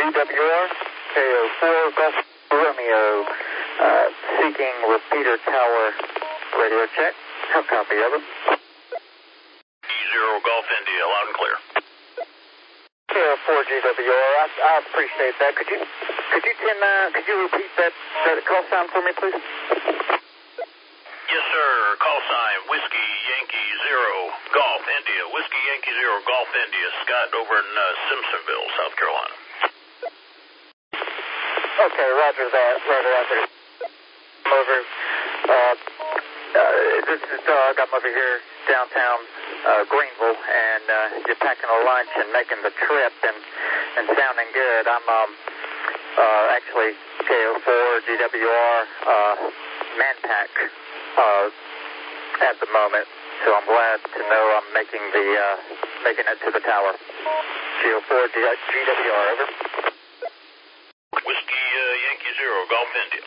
GWR, KO4 Golf Romeo, seeking repeater tower radio check. How copy, over. E0 Golf India, loud and clear. KO4 GWR, I appreciate that. Could you repeat that call sign for me, please? Yes, sir. Call sign Whiskey Yankee 0 Golf India. Whiskey Yankee 0 Golf India. Scott over in Simpsonville, South Carolina. Okay, roger that. Roger. I'm over. This is Doug. I'm over here downtown Greenville, and you're packing a lunch and making the trip and sounding good. I'm actually KO4 GWR Manpack at the moment, so I'm glad to know I'm making it to the tower. KO4 GWR, over. Whiskey Yankee 0 Golf India.